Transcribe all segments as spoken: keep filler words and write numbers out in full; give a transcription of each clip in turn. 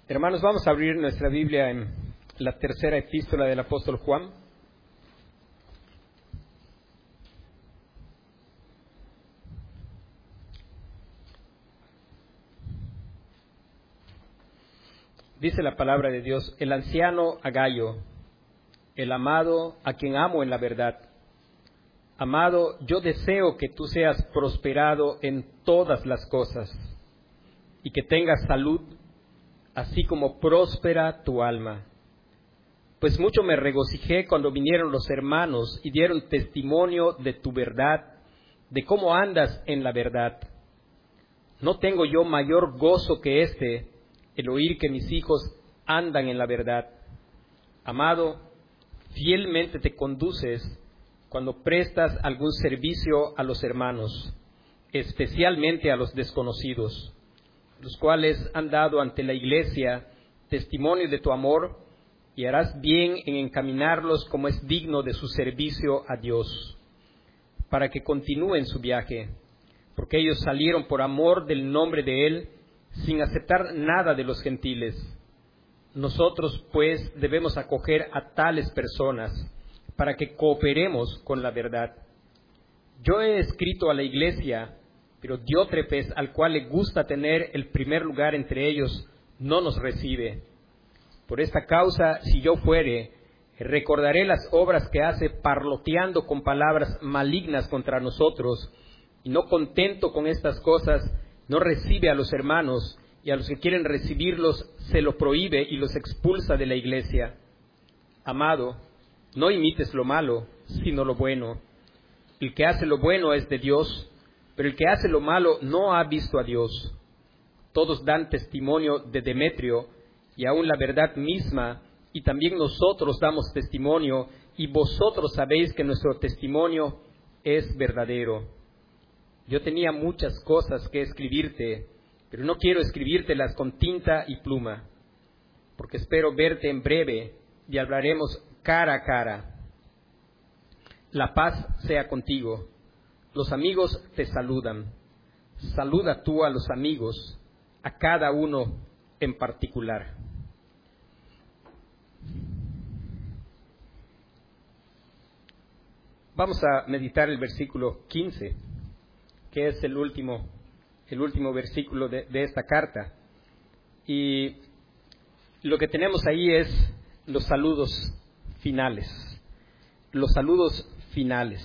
Hermanos, vamos a abrir nuestra Biblia en la tercera epístola del apóstol Juan. Dice la palabra de Dios: el anciano Agayo, el amado, a quien amo en la verdad. Amado, yo deseo que tú seas prosperado en todas las cosas y que tengas salud, así como próspera tu alma. Pues mucho me regocijé cuando vinieron los hermanos y dieron testimonio de tu verdad, de cómo andas en la verdad. No tengo yo mayor gozo que este, el oír que mis hijos andan en la verdad. Amado, fielmente te conduces cuando prestas algún servicio a los hermanos, especialmente a los desconocidos, los cuales han dado ante la iglesia testimonio de tu amor, y harás bien en encaminarlos como es digno de su servicio a Dios, para que continúen su viaje, porque ellos salieron por amor del nombre de Él, sin aceptar nada de los gentiles. Nosotros, pues, debemos acoger a tales personas, para que cooperemos con la verdad. Yo he escrito a la iglesia, pero Diótrefes, al cual le gusta tener el primer lugar entre ellos, no nos recibe. Por esta causa, si yo fuere, recordaré las obras que hace parloteando con palabras malignas contra nosotros, y no contento con estas cosas, no recibe a los hermanos, y a los que quieren recibirlos se lo prohíbe y los expulsa de la iglesia. Amado, no imites lo malo, sino lo bueno. El que hace lo bueno es de Dios, pero el que hace lo malo no ha visto a Dios. Todos dan testimonio de Demetrio, y aun la verdad misma, y también nosotros damos testimonio, y vosotros sabéis que nuestro testimonio es verdadero. Yo tenía muchas cosas que escribirte, pero no quiero escribírtelas con tinta y pluma, porque espero verte en breve, y hablaremos cara a cara. La paz sea contigo. Los amigos te saludan. Saluda tú a los amigos, a cada uno en particular. Vamos a meditar el versículo quince, que es el último, el último versículo de, de esta carta. Y lo que tenemos ahí es los saludos finales. Los saludos finales.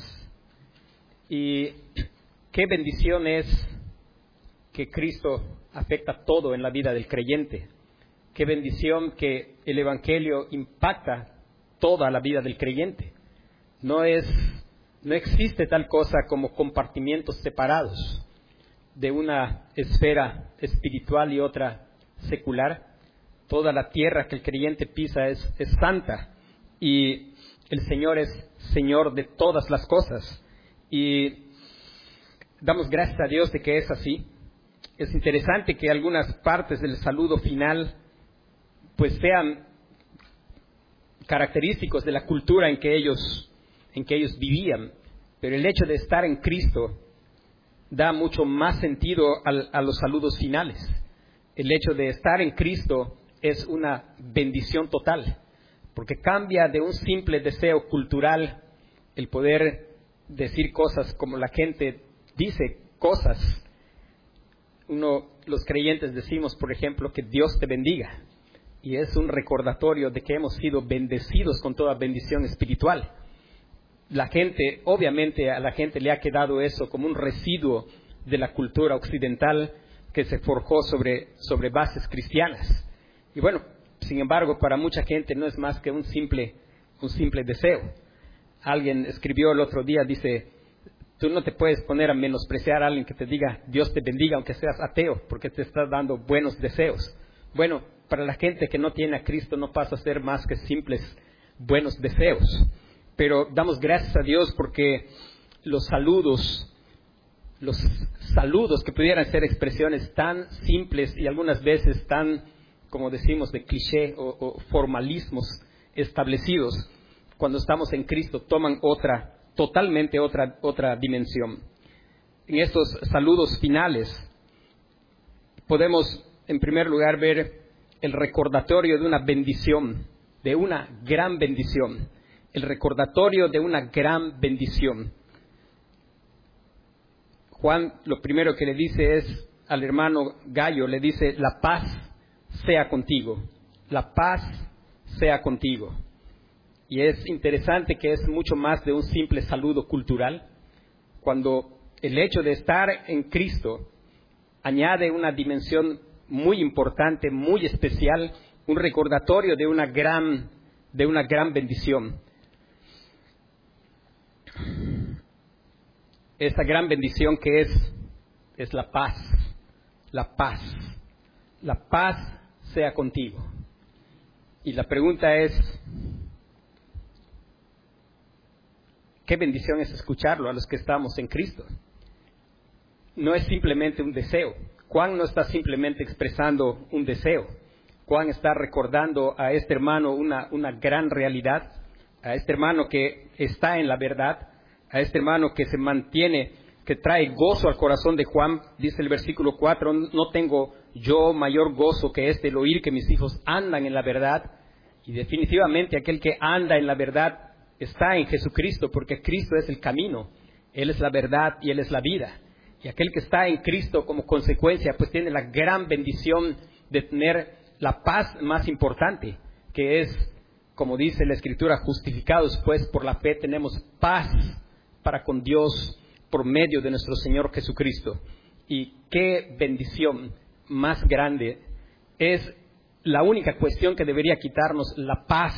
Y qué bendición es que Cristo afecta todo en la vida del creyente. Qué bendición que el Evangelio impacta toda la vida del creyente. No es, no existe tal cosa como compartimientos separados de una esfera espiritual y otra secular. Toda la tierra que el creyente pisa es, es santa, y el Señor es Señor de todas las cosas. Y damos gracias a Dios de que es así. Es interesante que algunas partes del saludo final pues sean característicos de la cultura en que ellos, en que ellos vivían, pero el hecho de estar en Cristo da mucho más sentido al, a los saludos finales. El hecho de estar en Cristo es una bendición total, porque cambia de un simple deseo cultural el poder decir cosas como la gente dice cosas. Uno, los creyentes decimos, por ejemplo, que Dios te bendiga, y es un recordatorio de que hemos sido bendecidos con toda bendición espiritual. La gente, obviamente a la gente le ha quedado eso como un residuo de la cultura occidental que se forjó sobre, sobre bases cristianas. Y bueno, sin embargo, para mucha gente no es más que un simple, un simple deseo. Alguien escribió el otro día, dice, tú no te puedes poner a menospreciar a alguien que te diga Dios te bendiga aunque seas ateo, porque te estás dando buenos deseos. Bueno, para la gente que no tiene a Cristo no pasa a ser más que simples buenos deseos. Pero damos gracias a Dios porque los saludos, los saludos que pudieran ser expresiones tan simples y algunas veces tan, como decimos, de cliché o, o formalismos establecidos, cuando estamos en Cristo toman otra, totalmente otra, otra dimensión. En estos saludos finales podemos, en primer lugar, ver el recordatorio de una bendición, de una gran bendición. El recordatorio de una gran bendición. Juan lo primero que le dice es al hermano Gayo, le dice, la paz sea contigo, la paz sea contigo. Y es interesante que es mucho más de un simple saludo cultural, cuando el hecho de estar en Cristo añade una dimensión muy importante, muy especial, un recordatorio de una gran, de una gran bendición. Esa gran bendición que es, es la paz, la paz, la paz sea contigo. Y la pregunta es, ¿qué bendición es escucharlo a los que estamos en Cristo? No es simplemente un deseo. Juan no está simplemente expresando un deseo. Juan está recordando a este hermano una, una gran realidad, a este hermano que está en la verdad, a este hermano que se mantiene, que trae gozo al corazón de Juan. Dice el versículo cuatro, no tengo yo mayor gozo que este, el oír que mis hijos andan en la verdad. Y definitivamente aquel que anda en la verdad está en Jesucristo, porque Cristo es el camino, Él es la verdad y Él es la vida. Y aquel que está en Cristo como consecuencia, pues tiene la gran bendición de tener la paz más importante, que es, como dice la Escritura, justificados pues por la fe tenemos paz para con Dios por medio de nuestro Señor Jesucristo. Y qué bendición más grande. Es la única cuestión que debería quitarnos la paz,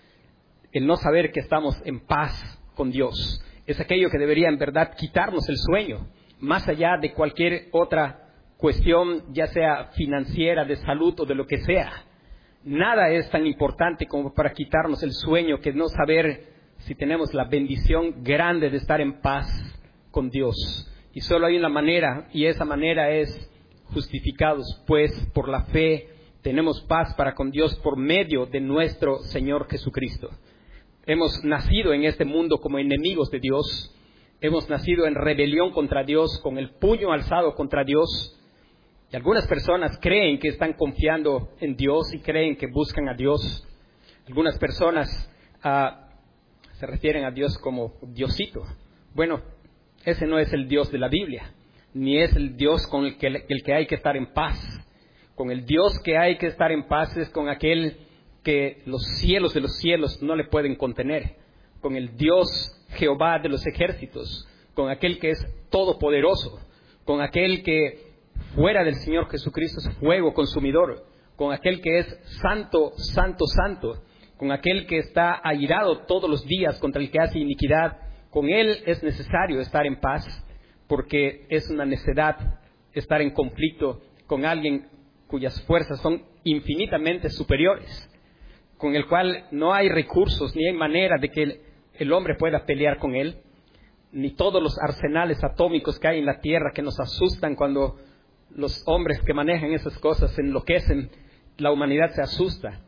el no saber que estamos en paz con Dios. Es aquello que debería en verdad quitarnos el sueño, más allá de cualquier otra cuestión, ya sea financiera, de salud o de lo que sea. Nada es tan importante como para quitarnos el sueño que no saber si tenemos la bendición grande de estar en paz con Dios. Y solo hay una manera, y esa manera es justificados pues por la fe, tenemos paz para con Dios por medio de nuestro Señor Jesucristo. Hemos nacido en este mundo como enemigos de Dios, hemos nacido en rebelión contra Dios, con el puño alzado contra Dios. Y algunas personas creen que están confiando en Dios y creen que buscan a Dios. Algunas personas uh, se refieren a Dios como Diosito. Bueno, ese no es el Dios de la Biblia, ni es el Dios con el que, el que hay que estar en paz. Con el Dios que hay que estar en paz es con aquel que los cielos de los cielos no le pueden contener. Con el Dios Jehová de los ejércitos, con aquel que es todopoderoso, con aquel que fuera del Señor Jesucristo es fuego consumidor, con aquel que es santo, santo, santo, con aquel que está airado todos los días contra el que hace iniquidad. Con Él es necesario estar en paz, porque es una necedad estar en conflicto con alguien cuyas fuerzas son infinitamente superiores, con el cual no hay recursos ni hay manera de que el, el hombre pueda pelear con Él, ni todos los arsenales atómicos que hay en la tierra que nos asustan cuando los hombres que manejan esas cosas se enloquecen, la humanidad se asusta.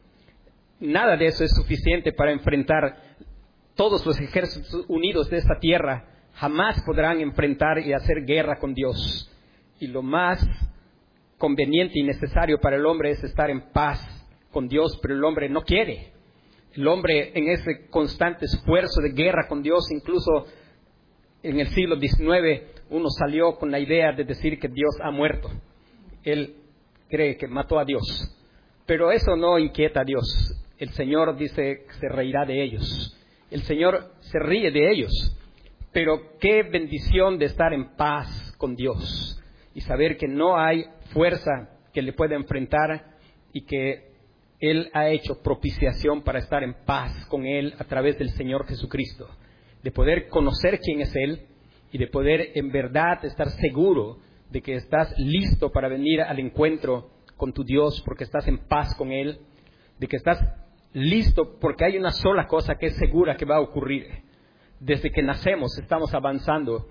Nada de eso es suficiente para enfrentar. Todos los ejércitos unidos de esta tierra jamás podrán enfrentar y hacer guerra con Dios. Y lo más conveniente y necesario para el hombre es estar en paz con Dios, pero el hombre no quiere. El hombre en ese constante esfuerzo de guerra con Dios, incluso en el siglo diecinueve, uno salió con la idea de decir que Dios ha muerto. Él cree que mató a Dios. Pero eso no inquieta a Dios. El Señor dice que se reirá de ellos. El Señor se ríe de ellos. Pero qué bendición de estar en paz con Dios y saber que no hay fuerza que le pueda enfrentar y que Él ha hecho propiciación para estar en paz con Él a través del Señor Jesucristo. De poder conocer quién es Él y de poder en verdad estar seguro de que estás listo para venir al encuentro con tu Dios porque estás en paz con Él, de que estás listo porque hay una sola cosa que es segura que va a ocurrir. Desde que nacemos estamos avanzando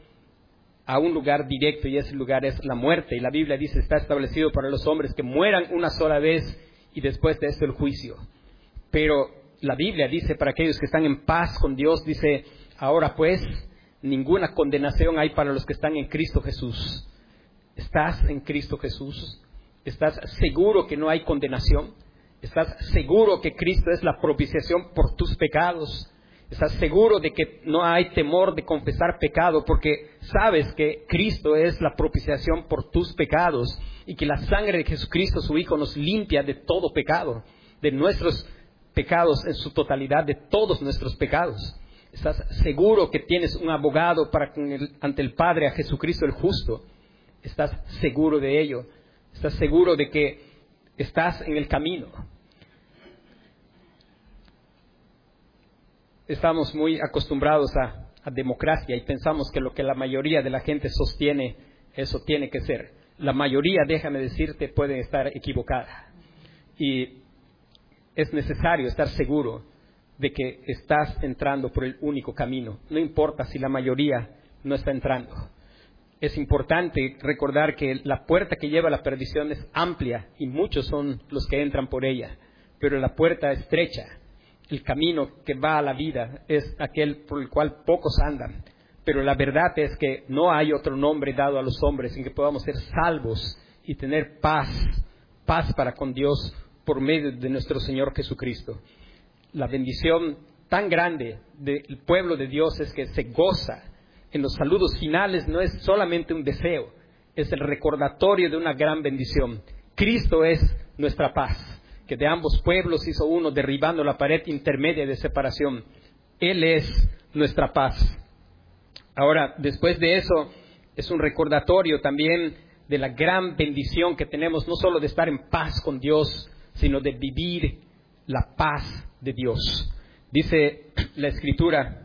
a un lugar directo y ese lugar es la muerte. Y la Biblia dice, está establecido para los hombres que mueran una sola vez y después de esto el juicio. Pero la Biblia dice para aquellos que están en paz con Dios, dice, ahora pues, ninguna condenación hay para los que están en Cristo Jesús. ¿Estás en Cristo Jesús? ¿Estás seguro que no hay condenación? ¿Estás seguro que Cristo es la propiciación por tus pecados? ¿Estás seguro de que no hay temor de confesar pecado porque sabes que Cristo es la propiciación por tus pecados y que la sangre de Jesucristo, su Hijo, nos limpia de todo pecado, de nuestros pecados en su totalidad, de todos nuestros pecados? ¿Estás seguro que tienes un abogado para con el, ante el Padre, a Jesucristo el justo? ¿Estás seguro de ello? ¿Estás seguro de que estás en el camino? Estamos muy acostumbrados a, a democracia y pensamos que lo que la mayoría de la gente sostiene, eso tiene que ser. La mayoría, déjame decirte, puede estar equivocada. Y es necesario estar seguro de que estás entrando por el único camino. No importa si la mayoría no está entrando. Es importante recordar que la puerta que lleva a la perdición es amplia y muchos son los que entran por ella, pero la puerta estrecha, el camino que va a la vida, es aquel por el cual pocos andan. Pero la verdad es que no hay otro nombre dado a los hombres en que podamos ser salvos y tener paz, paz para con Dios por medio de nuestro Señor Jesucristo. La bendición tan grande del pueblo de Dios es que se goza. En los saludos finales no es solamente un deseo, es el recordatorio de una gran bendición. Cristo es nuestra paz, que de ambos pueblos hizo uno, derribando la pared intermedia de separación. Él es nuestra paz. Ahora, después de eso, es un recordatorio también de la gran bendición que tenemos, no solo de estar en paz con Dios, sino de vivir la paz de Dios. Dice la Escritura,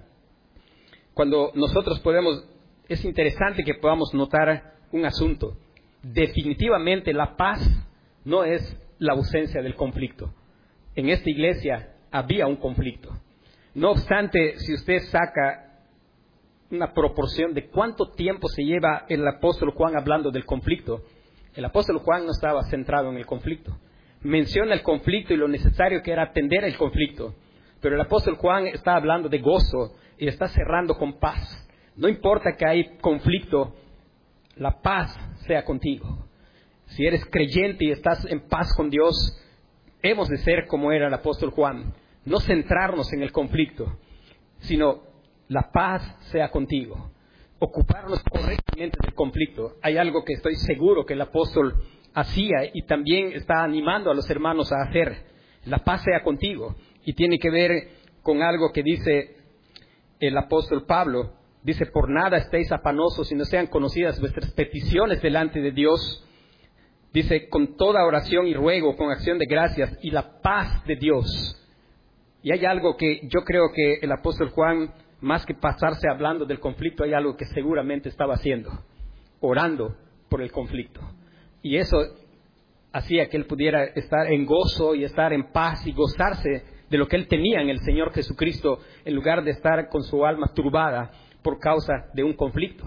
cuando nosotros podemos, es interesante que podamos notar un asunto. Definitivamente la paz no es la ausencia del conflicto. En esta iglesia había un conflicto. No obstante, si usted saca una proporción de cuánto tiempo se lleva el apóstol Juan hablando del conflicto, el apóstol Juan no estaba centrado en el conflicto. Menciona el conflicto y lo necesario que era atender el conflicto, pero el apóstol Juan está hablando de gozo y está cerrando con paz. No importa que hay conflicto, la paz sea contigo. Si eres creyente y estás en paz con Dios, hemos de ser como era el apóstol Juan, no centrarnos en el conflicto, sino la paz sea contigo. Ocuparnos correctamente del conflicto. Hay algo que estoy seguro que el apóstol hacía y también está animando a los hermanos a hacer. La paz sea contigo. Y tiene que ver con algo que dice el apóstol Pablo. Dice, por nada estéis afanosos y no sean conocidas vuestras peticiones delante de Dios. Dice, con toda oración y ruego, con acción de gracias y la paz de Dios. Y hay algo que yo creo que el apóstol Juan, más que pasarse hablando del conflicto, hay algo que seguramente estaba haciendo, orando por el conflicto. Y eso hacía que él pudiera estar en gozo y estar en paz y gozarse de lo que él tenía en el Señor Jesucristo, en lugar de estar con su alma turbada por causa de un conflicto.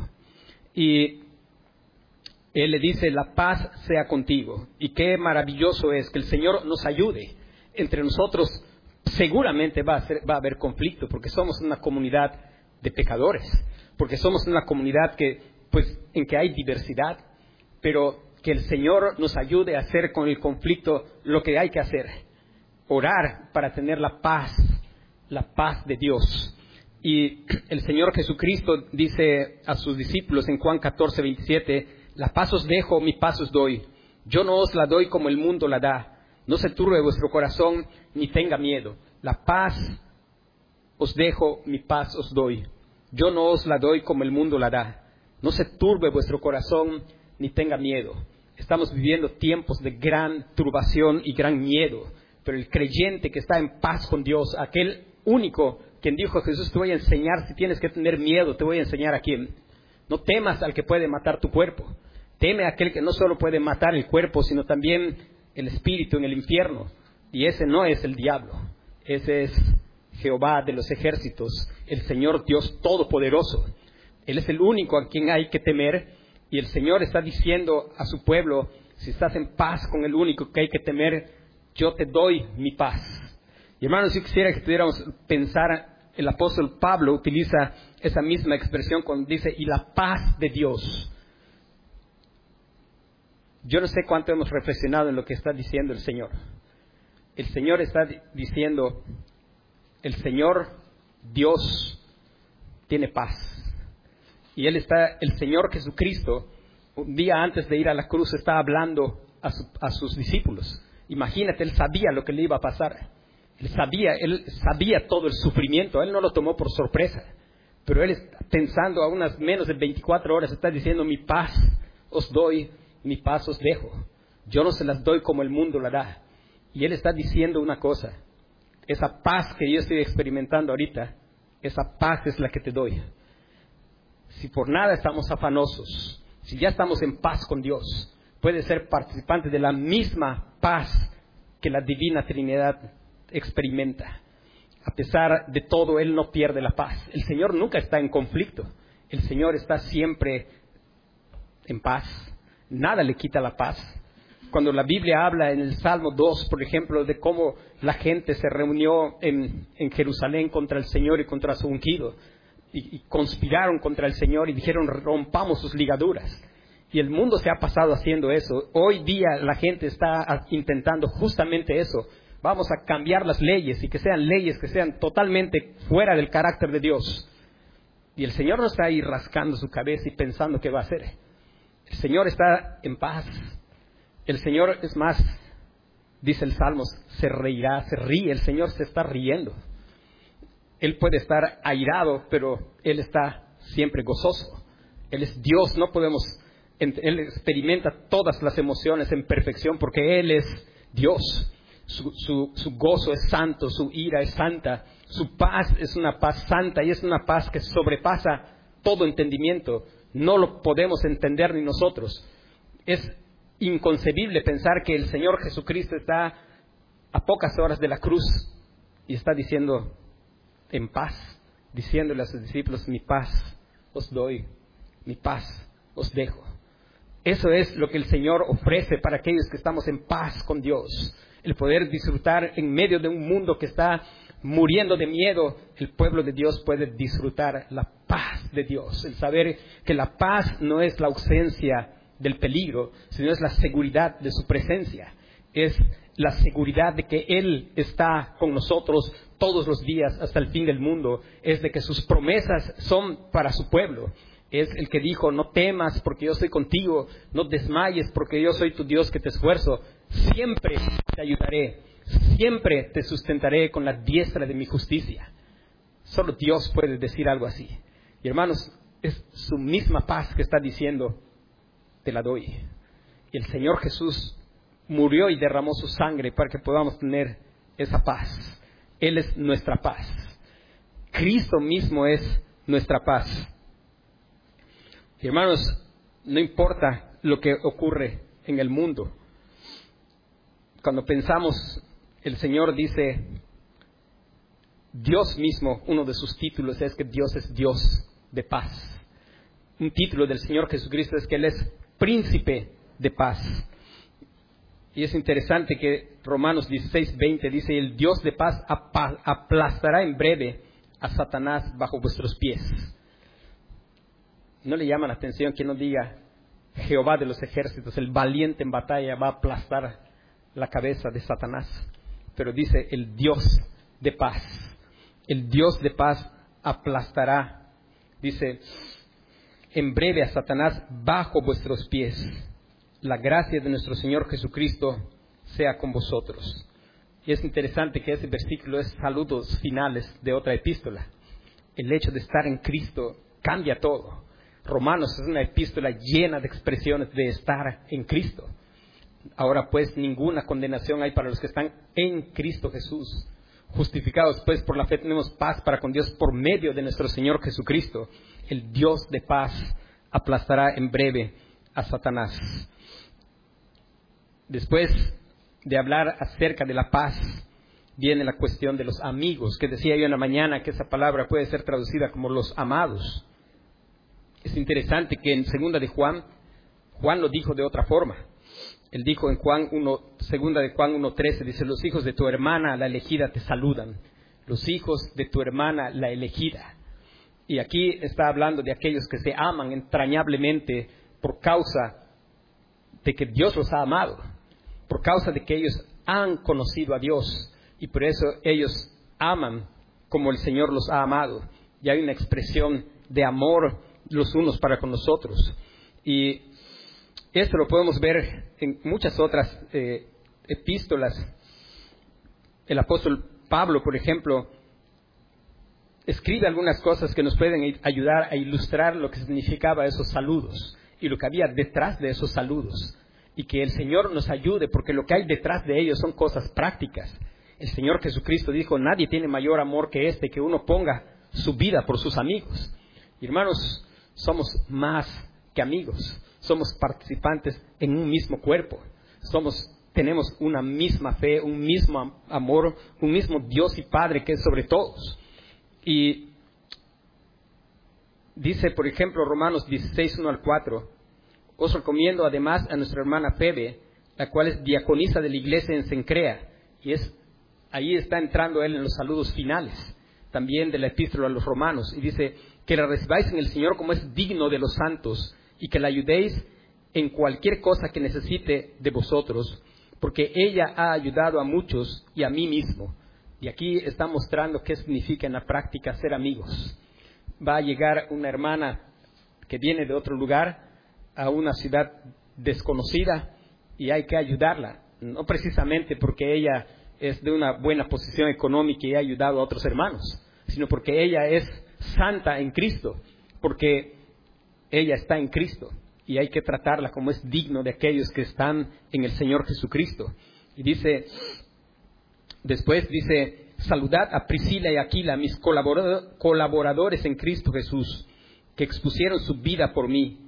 Y él le dice, la paz sea contigo. Y qué maravilloso es que el Señor nos ayude. Entre nosotros seguramente va a, ser, va a haber conflicto, porque somos una comunidad de pecadores, porque somos una comunidad que, pues, en que hay diversidad, pero que el Señor nos ayude a hacer con el conflicto lo que hay que hacer, orar para tener la paz, la paz de Dios. Y el Señor Jesucristo dice a sus discípulos en Juan catorce, veintisiete, la paz os dejo, mi paz os doy, yo no os la doy como el mundo la da. No se turbe vuestro corazón, ni tenga miedo. La paz os dejo, mi paz os doy. Yo no os la doy como el mundo la da. No se turbe vuestro corazón, ni tenga miedo. Estamos viviendo tiempos de gran turbación y gran miedo. Pero el creyente que está en paz con Dios, aquel único quien dijo a Jesús, te voy a enseñar, si tienes que tener miedo, te voy a enseñar a quién. No temas al que puede matar tu cuerpo. Teme a aquel que no solo puede matar el cuerpo, sino también el espíritu en el infierno, y ese no es el diablo, ese es Jehová de los ejércitos, el Señor Dios Todopoderoso. Él es el único a quien hay que temer, y el Señor está diciendo a su pueblo, si estás en paz con el único que hay que temer, yo te doy mi paz. Y hermanos, yo quisiera que pudiéramos pensar, el apóstol Pablo utiliza esa misma expresión cuando dice, y la paz de Dios. Yo no sé cuánto hemos reflexionado en lo que está diciendo el Señor. el Señor está diciendo, el Señor Dios tiene paz. Y Él está, el Señor Jesucristo, un día antes de ir a la cruz, está hablando a, su, a sus discípulos. Imagínate, Él sabía lo que le iba a pasar. Él sabía, Él sabía todo el sufrimiento. Él no lo tomó por sorpresa. Pero Él está pensando a unas menos de veinticuatro horas, está diciendo, mi paz os doy, mi paz os dejo. Yo no se las doy como el mundo la da. Y Él está diciendo una cosa, esa paz que yo estoy experimentando ahorita, esa paz es la que te doy. Si por nada estamos afanosos, si ya estamos en paz con Dios, puedes ser participante de la misma paz que la Divina Trinidad experimenta. A pesar de todo, Él no pierde la paz. El Señor nunca está en conflicto. El Señor está siempre en paz. Nada le quita la paz. Cuando la Biblia habla en el Salmo dos, por ejemplo, de cómo la gente se reunió en, en Jerusalén contra el Señor y contra su ungido, y, y conspiraron contra el Señor y dijeron, rompamos sus ligaduras. Y el mundo se ha pasado haciendo eso. Hoy día la gente está intentando justamente eso. Vamos a cambiar las leyes y que sean leyes que sean totalmente fuera del carácter de Dios. Y el Señor no está ahí rascando su cabeza y pensando qué va a hacer. El Señor está en paz. El Señor, es más, dice el Salmo, se reirá, se ríe. El Señor se está riendo. Él puede estar airado, pero Él está siempre gozoso. Él es Dios, no podemos... Él experimenta todas las emociones en perfección porque Él es Dios. Su, su, su gozo es santo, su ira es santa, su paz es una paz santa y es una paz que sobrepasa todo entendimiento. No lo podemos entender ni nosotros. Es inconcebible pensar que el Señor Jesucristo está a pocas horas de la cruz y está diciendo en paz, diciéndole a sus discípulos, mi paz os doy, mi paz os dejo. Eso es lo que el Señor ofrece para aquellos que estamos en paz con Dios. El poder disfrutar en medio de un mundo que está muriendo de miedo, el pueblo de Dios puede disfrutar la paz de Dios. El saber que la paz no es la ausencia del peligro, sino es la seguridad de su presencia. Es la seguridad de que Él está con nosotros todos los días hasta el fin del mundo. Es de que sus promesas son para su pueblo. Es el que dijo, no temas porque yo estoy contigo, no desmayes porque yo soy tu Dios que te esfuerzo. Siempre te ayudaré, siempre te sustentaré con la diestra de mi justicia. Solo Dios puede decir algo así. Y hermanos, es su misma paz que está diciendo, te la doy. Y el Señor Jesús murió y derramó su sangre para que podamos tener esa paz. Él es nuestra paz. Cristo mismo es nuestra paz. Y hermanos, no importa lo que ocurre en el mundo. Cuando pensamos, el Señor dice, Dios mismo, uno de sus títulos es que Dios es Dios de paz. Un título del Señor Jesucristo es que Él es príncipe de paz. Y es interesante que Romanos dieciséis veinte dice, el Dios de paz aplastará en breve a Satanás bajo vuestros pies. ¿No le llama la atención que no diga Jehová de los ejércitos, el valiente en batalla, va a aplastar la cabeza de Satanás? Pero dice el Dios de paz. El Dios de paz aplastará, dice, en breve a Satanás bajo vuestros pies. La gracia de nuestro Señor Jesucristo sea con vosotros. Y es interesante que ese versículo es saludos finales de otra epístola. El hecho de estar en Cristo cambia todo. Romanos es una epístola llena de expresiones de estar en Cristo. Ahora pues ninguna condenación hay para los que están en Cristo Jesús. Justificados pues por la fe tenemos paz para con Dios por medio de nuestro Señor Jesucristo. El Dios de paz aplastará en breve a Satanás. Después de hablar acerca de la paz, viene la cuestión de los amigos, que decía yo en la mañana que esa palabra puede ser traducida como los amados. Es interesante que en segunda de Juan, Juan lo dijo de otra forma. Él dijo en Juan uno, segunda de Juan uno trece, dice, los hijos de tu hermana la elegida te saludan. Los hijos de tu hermana la elegida. Y aquí está hablando de aquellos que se aman entrañablemente por causa de que Dios los ha amado. Por causa de que ellos han conocido a Dios y por eso ellos aman como el Señor los ha amado. Y hay una expresión de amor los unos para con los otros. Y esto lo podemos ver en muchas otras eh, epístolas. El apóstol Pablo, por ejemplo, escribe algunas cosas que nos pueden ayudar a ilustrar lo que significaba esos saludos y lo que había detrás de esos saludos. Y que el Señor nos ayude, porque lo que hay detrás de ellos son cosas prácticas. El Señor Jesucristo dijo, nadie tiene mayor amor que este, que uno ponga su vida por sus amigos. Y hermanos, somos más que amigos, somos participantes en un mismo cuerpo, somos, tenemos una misma fe, un mismo amor, un mismo Dios y Padre que es sobre todos. Y dice, por ejemplo, Romanos dieciséis, uno al cuatro, os recomiendo además a nuestra hermana Febe, la cual es diaconisa de la iglesia en Cencrea, y es, ahí está entrando él en los saludos finales, también de la epístola a los romanos, y dice, que la recibáis en el Señor como es digno de los santos, y que la ayudéis en cualquier cosa que necesite de vosotros, porque ella ha ayudado a muchos y a mí mismo. Y aquí está mostrando qué significa en la práctica ser amigos. Va a llegar una hermana que viene de otro lugar a una ciudad desconocida y hay que ayudarla, no precisamente porque ella es de una buena posición económica y ha ayudado a otros hermanos, sino porque ella es santa en Cristo, porque ella está en Cristo y hay que tratarla como es digno de aquellos que están en el Señor Jesucristo. Y dice, después dice, saludad a Priscila y Aquila, mis colaboradores en Cristo Jesús, que expusieron su vida por mí.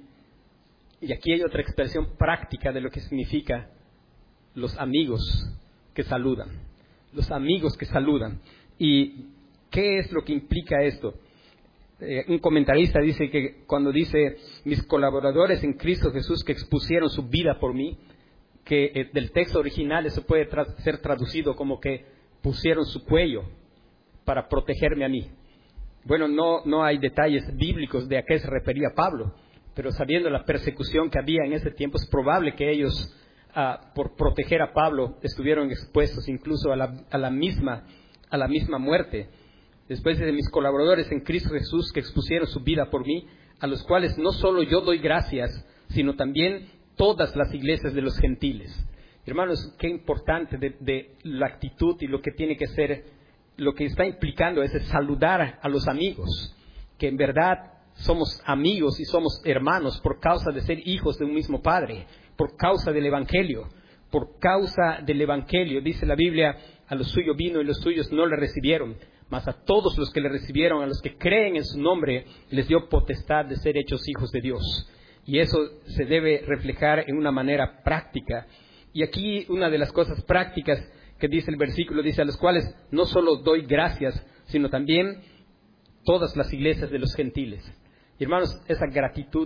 Y aquí hay otra expresión práctica de lo que significa los amigos que saludan. Los amigos que saludan. ¿Y qué es lo que implica esto? Eh, un comentarista dice que cuando dice mis colaboradores en Cristo Jesús que expusieron su vida por mí, que eh, del texto original eso puede tra- ser traducido como que pusieron su cuello para protegerme a mí. Bueno, no, no hay detalles bíblicos de a qué se refería Pablo, pero sabiendo la persecución que había en ese tiempo, es probable que ellos, uh, por proteger a Pablo, estuvieron expuestos incluso a la, a la misma, a la misma muerte. Después de mis colaboradores en Cristo Jesús que expusieron su vida por mí, a los cuales no solo yo doy gracias, sino también todas las iglesias de los gentiles. Hermanos, qué importante de, de la actitud y lo que tiene que ser, lo que está implicando es saludar a los amigos, que en verdad somos amigos y somos hermanos por causa de ser hijos de un mismo Padre, por causa del Evangelio, por causa del Evangelio. Dice la Biblia, a los suyos vino y los suyos no le recibieron, mas a todos los que le recibieron, a los que creen en su nombre, les dio potestad de ser hechos hijos de Dios. Y eso se debe reflejar en una manera práctica. Y aquí una de las cosas prácticas que dice el versículo, dice, a los cuales no solo doy gracias, sino también todas las iglesias de los gentiles. Y hermanos, esa gratitud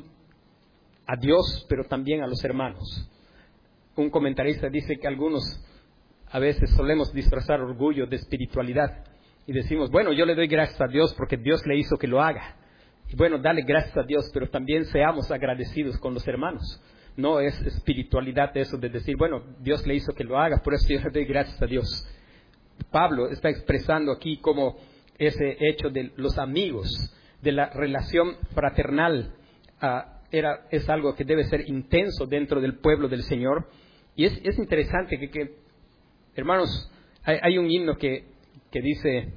a Dios, pero también a los hermanos. Un comentarista dice que algunos a veces solemos disfrazar orgullo de espiritualidad y decimos, bueno, yo le doy gracias a Dios porque Dios le hizo que lo haga. Y bueno, dale gracias a Dios, pero también seamos agradecidos con los hermanos. No es espiritualidad eso de decir, bueno, Dios le hizo que lo haga, por eso yo le doy gracias a Dios. Pablo está expresando aquí como ese hecho de los amigos, de la relación fraternal, uh, era, es algo que debe ser intenso dentro del pueblo del Señor. Y es, es interesante que, que hermanos, hay, hay un himno que, que dice,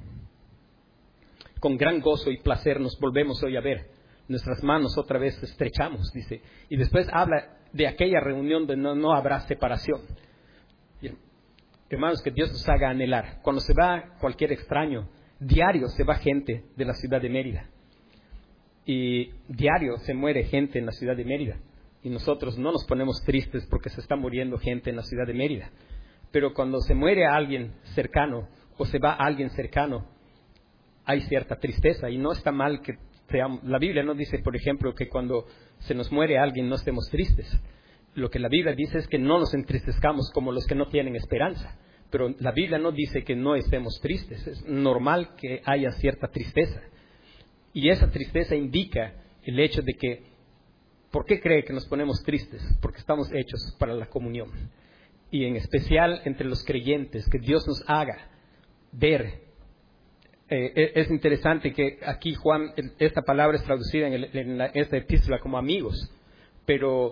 con gran gozo y placer nos volvemos hoy a ver, nuestras manos otra vez estrechamos, dice, y después habla de aquella reunión donde no, no habrá separación. Y, hermanos, que Dios nos haga anhelar. Cuando se va cualquier extraño, diario se va gente de la ciudad de Mérida. Y diario se muere gente en la ciudad de Mérida. Y nosotros no nos ponemos tristes porque se está muriendo gente en la ciudad de Mérida. Pero cuando se muere a alguien cercano o se va a alguien cercano, hay cierta tristeza. Y no está mal que seamos. La Biblia no dice, por ejemplo, que cuando se nos muere a alguien no estemos tristes. Lo que la Biblia dice es que no nos entristezcamos como los que no tienen esperanza. Pero la Biblia no dice que no estemos tristes. Es normal que haya cierta tristeza. Y esa tristeza indica el hecho de que, ¿por qué cree que nos ponemos tristes? Porque estamos hechos para la comunión. y en especial entre los creyentes, que Dios nos haga ver. Eh, es interesante que aquí Juan, esta palabra es traducida en, el, en la, esta epístola como amigos, pero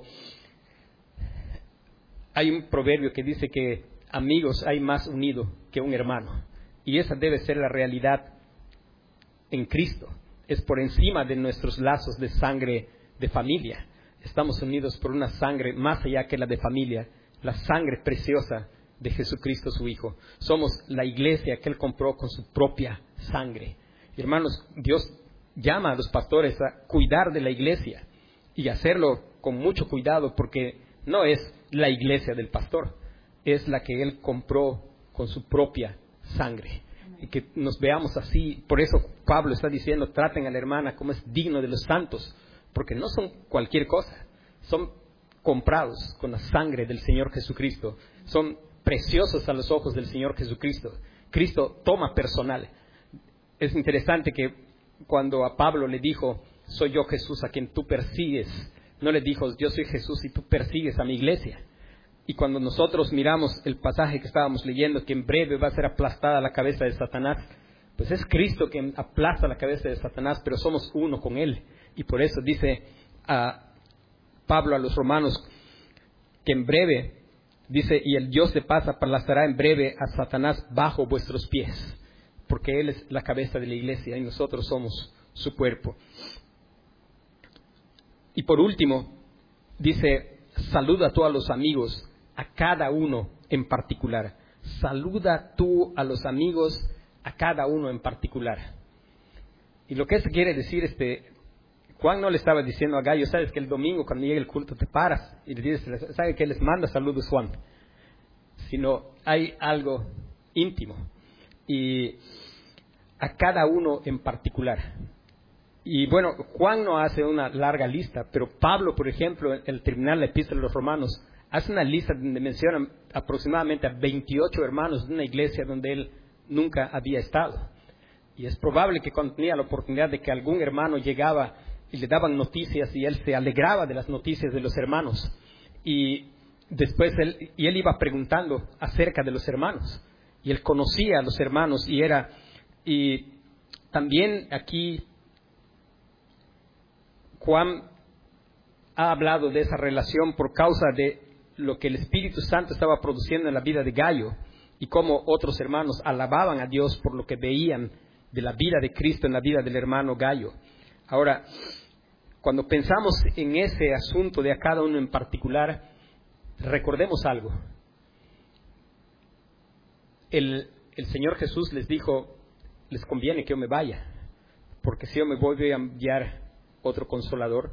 hay un proverbio que dice que amigos hay más unido que un hermano, y esa debe ser la realidad en Cristo. Es por encima de nuestros lazos de sangre de familia. Estamos unidos por una sangre más allá que la de familia, la sangre preciosa de Jesucristo su Hijo. Somos la iglesia que Él compró con su propia sangre. Y hermanos, Dios llama a los pastores a cuidar de la iglesia y hacerlo con mucho cuidado, porque no es la iglesia del pastor, es la que Él compró con su propia sangre. Y que nos veamos así. Por eso Pablo está diciendo, traten a la hermana como es digno de los santos, porque no son cualquier cosa, son comprados con la sangre del Señor Jesucristo, son preciosos a los ojos del Señor Jesucristo. Cristo toma personal. Es interesante que cuando a Pablo le dijo, soy yo Jesús a quien tú persigues, no le dijo, yo soy Jesús y tú persigues a mi iglesia. Y cuando nosotros miramos el pasaje que estábamos leyendo, que en breve va a ser aplastada la cabeza de Satanás, pues es Cristo quien aplasta la cabeza de Satanás, pero somos uno con Él. Y por eso dice a Pablo a los romanos que en breve, dice, y el Dios de paz aplastará en breve a Satanás bajo vuestros pies, porque Él es la cabeza de la iglesia y nosotros somos su cuerpo. Y por último, dice, saluda tú a los amigos, a cada uno en particular. Saluda tú a los amigos, a cada uno en particular. Y lo que eso quiere decir, este, Juan no le estaba diciendo a Gallo, sabes que el domingo cuando llegue el culto te paras y le dices, ¿sabe que les manda saludos Juan? Sino hay algo íntimo y a cada uno en particular. Y bueno, Juan no hace una larga lista, pero Pablo, por ejemplo, al terminar la epístola de los Romanos, hace una lista donde menciona aproximadamente a veintiocho hermanos de una iglesia donde él nunca había estado. Y es probable que cuando tenía la oportunidad de que algún hermano llegaba y le daban noticias y él se alegraba de las noticias de los hermanos. Y después él, y él iba preguntando acerca de los hermanos. Y él conocía a los hermanos y era... Y también aquí Juan ha hablado de esa relación por causa de lo que el Espíritu Santo estaba produciendo en la vida de Gallo y cómo otros hermanos alababan a Dios por lo que veían de la vida de Cristo en la vida del hermano Gallo. Ahora, cuando pensamos en ese asunto de a cada uno en particular, recordemos algo. El, el Señor Jesús les dijo, les conviene que yo me vaya, porque si yo me voy voy a enviar otro consolador.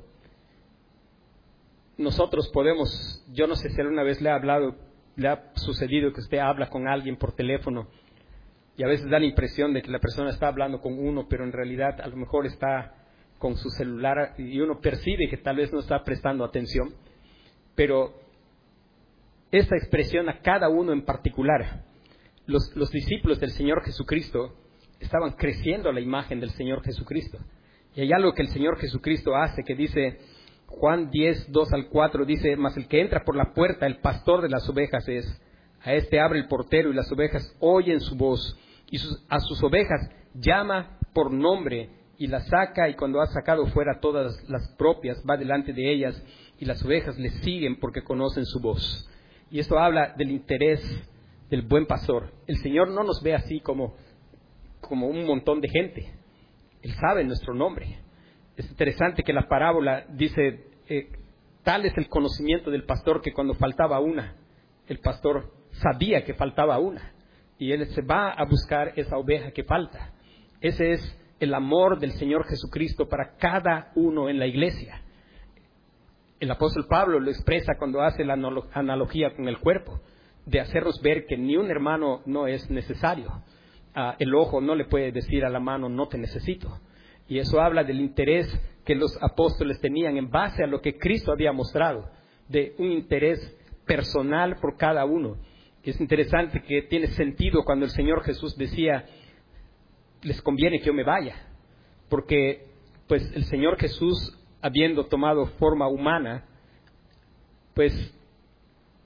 Nosotros podemos, yo no sé si alguna vez le ha hablado, le ha sucedido que usted habla con alguien por teléfono y a veces da la impresión de que la persona está hablando con uno, pero en realidad a lo mejor está con su celular y uno percibe que tal vez no está prestando atención. Pero esta expresión a cada uno en particular, los, los discípulos del Señor Jesucristo estaban creciendo a la imagen del Señor Jesucristo. Y hay algo que el Señor Jesucristo hace que dice, Juan diez, dos al cuatro, dice, mas el que entra por la puerta, el pastor de las ovejas es, a este abre el portero y las ovejas oyen su voz, y sus, a sus ovejas llama por nombre y las saca, y cuando ha sacado fuera todas las propias, va delante de ellas, y las ovejas le siguen porque conocen su voz. Y esto habla del interés del buen pastor. El Señor no nos ve así como, como un montón de gente. Él sabe nuestro nombre. Es interesante que la parábola dice, eh, tal es el conocimiento del pastor que cuando faltaba una, el pastor sabía que faltaba una. Y él se va a buscar esa oveja que falta. Ese es el amor del Señor Jesucristo para cada uno en la iglesia. El apóstol Pablo lo expresa cuando hace la analogía con el cuerpo, de hacernos ver que ni un hermano no es necesario. Uh, el ojo no le puede decir a la mano, no te necesito. Y eso habla del interés que los apóstoles tenían en base a lo que Cristo había mostrado, de un interés personal por cada uno. Y es interesante que tiene sentido cuando el Señor Jesús decía, les conviene que yo me vaya, porque pues el Señor Jesús, habiendo tomado forma humana, pues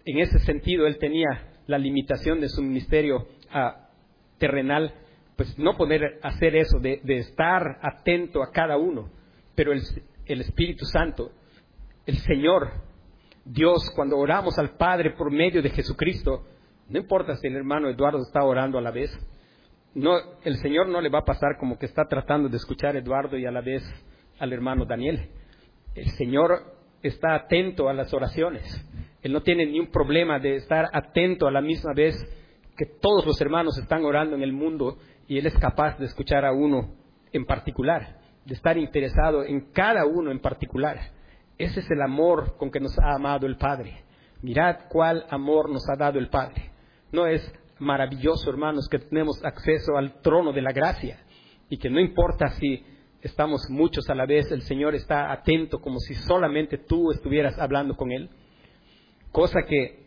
en ese sentido Él tenía la limitación de su ministerio uh, terrenal, pues no poder hacer eso, de, de estar atento a cada uno. Pero el, el Espíritu Santo, el Señor, Dios, cuando oramos al Padre por medio de Jesucristo, no importa si el hermano Eduardo está orando a la vez, no, el Señor no le va a pasar como que está tratando de escuchar a Eduardo y a la vez al hermano Daniel. El Señor está atento a las oraciones. Él no tiene ni un problema de estar atento a la misma vez que todos los hermanos están orando en el mundo, y Él es capaz de escuchar a uno en particular, de estar interesado en cada uno en particular. Ese es el amor con que nos ha amado el Padre. Mirad cuál amor nos ha dado el Padre. ¿No es maravilloso, hermanos, que tenemos acceso al trono de la gracia y que no importa si estamos muchos a la vez, el Señor está atento como si solamente tú estuvieras hablando con Él? Cosa que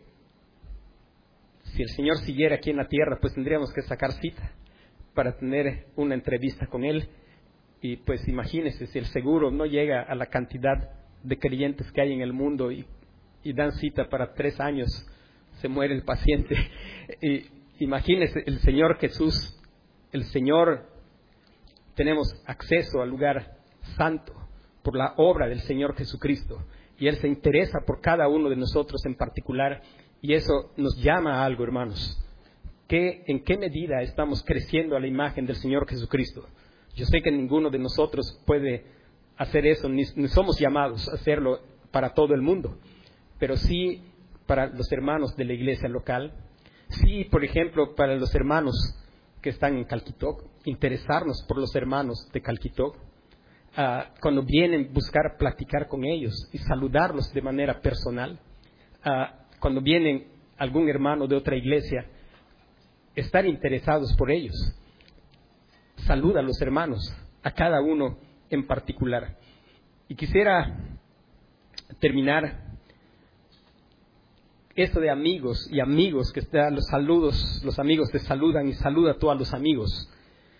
si el Señor siguiera aquí en la tierra, pues tendríamos que sacar cita para tener una entrevista con Él. Y pues imagínense, si el seguro no llega a la cantidad de creyentes que hay en el mundo y, y dan cita para tres años, se muere el paciente. Y imagínense, el Señor Jesús, el Señor, tenemos acceso al lugar santo por la obra del Señor Jesucristo. Y Él se interesa por cada uno de nosotros en particular. Y eso nos llama a algo, hermanos. ¿Qué, ¿En qué medida estamos creciendo a la imagen del Señor Jesucristo? Yo sé que ninguno de nosotros puede hacer eso, ni, ni somos llamados a hacerlo para todo el mundo. Pero sí para los hermanos de la iglesia local. Sí, por ejemplo, para los hermanos que están en Calquitoc, interesarnos por los hermanos de Calquitoc. Uh, cuando vienen, buscar platicar con ellos y saludarlos de manera personal. Uh, cuando vienen algún hermano de otra iglesia, estar interesados por ellos. Saluda a los hermanos, a cada uno en particular. Y quisiera terminar esto de amigos y amigos, que está, los saludos, los amigos te saludan y saluda tú a los amigos.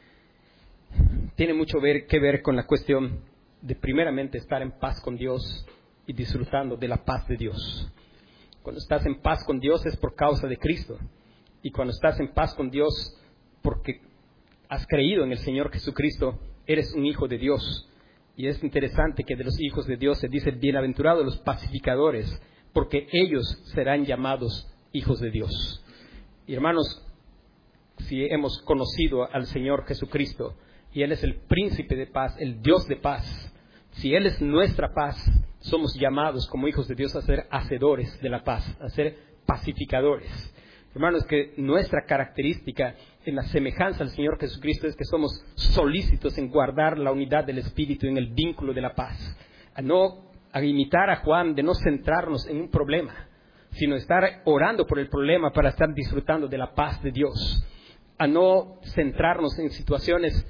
Tiene mucho ver, que ver con la cuestión de primeramente estar en paz con Dios y disfrutando de la paz de Dios. Cuando estás en paz con Dios es por causa de Cristo. Y cuando estás en paz con Dios porque has creído en el Señor Jesucristo, eres un hijo de Dios. Y es interesante que de los hijos de Dios se dice, bienaventurados los pacificadores, porque ellos serán llamados hijos de Dios. Y hermanos, si hemos conocido al Señor Jesucristo, y Él es el príncipe de paz, el Dios de paz, si Él es nuestra paz, somos llamados como hijos de Dios a ser hacedores de la paz, a ser pacificadores. Hermanos, que nuestra característica en la semejanza al Señor Jesucristo es que somos solícitos en guardar la unidad del Espíritu en el vínculo de la paz. A no a imitar a Juan de no centrarnos en un problema, sino estar orando por el problema para estar disfrutando de la paz de Dios. A no centrarnos en situaciones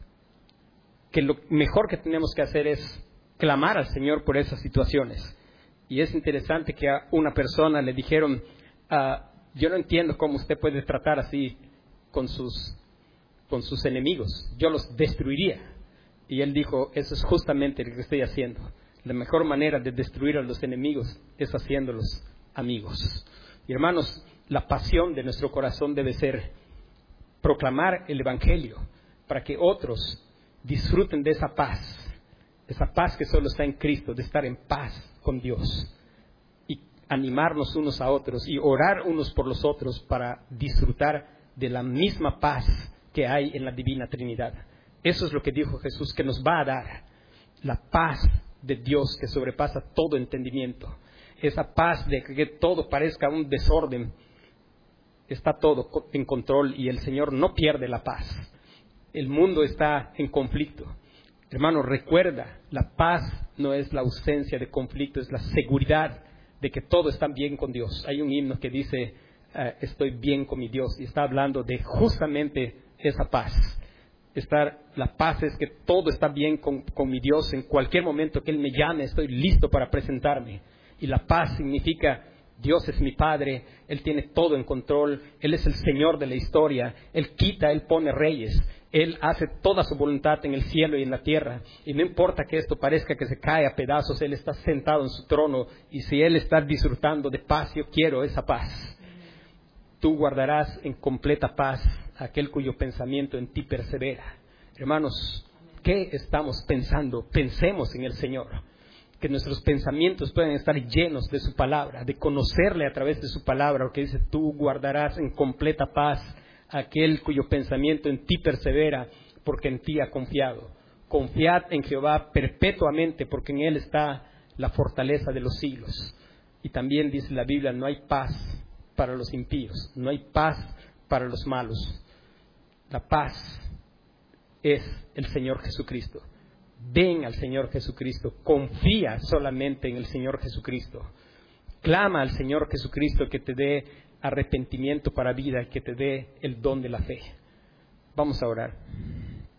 que lo mejor que tenemos que hacer es clamar al Señor por esas situaciones. Y es interesante que a una persona le dijeron, uh, yo no entiendo cómo usted puede tratar así con sus, con sus enemigos, yo los destruiría. Y él dijo, eso es justamente lo que estoy haciendo. La mejor manera de destruir a los enemigos es haciéndolos amigos. Y hermanos, la pasión de nuestro corazón debe ser proclamar el Evangelio para que otros disfruten de esa paz, esa paz que solo está en Cristo, de estar en paz con Dios. Y animarnos unos a otros y orar unos por los otros para disfrutar de la misma paz que hay en la Divina Trinidad. Eso es lo que dijo Jesús, que nos va a dar la paz de Dios que sobrepasa todo entendimiento. Esa paz de que todo parezca un desorden, está todo en control y el Señor no pierde la paz. El mundo está en conflicto. Hermano, recuerda, la paz no es la ausencia de conflicto, es la seguridad de que todo está bien con Dios. Hay un himno que dice, uh, estoy bien con mi Dios, y está hablando de justamente esa paz. Estar, la paz es que todo está bien con, con mi Dios. En cualquier momento que Él me llame, estoy listo para presentarme. Y la paz significa, Dios es mi Padre, Él tiene todo en control, Él es el Señor de la historia, Él quita, Él pone reyes, Él hace toda su voluntad en el cielo y en la tierra. Y no importa que esto parezca que se cae a pedazos, Él está sentado en su trono. Y si Él está disfrutando de paz, yo quiero esa paz. Tú guardarás en completa paz aquel cuyo pensamiento en ti persevera. Hermanos, ¿qué estamos pensando? Pensemos en el Señor. Que nuestros pensamientos puedan estar llenos de su palabra, de conocerle a través de su palabra, porque dice, tú guardarás en completa paz aquel cuyo pensamiento en ti persevera, porque en ti ha confiado. Confiad en Jehová perpetuamente, porque en Él está la fortaleza de los siglos. Y también dice la Biblia, no hay paz para los impíos, no hay paz para los malos. La paz es el Señor Jesucristo. Ven al Señor Jesucristo, confía solamente en el Señor Jesucristo. Clama al Señor Jesucristo que te dé arrepentimiento para vida, que te dé el don de la fe. Vamos a orar.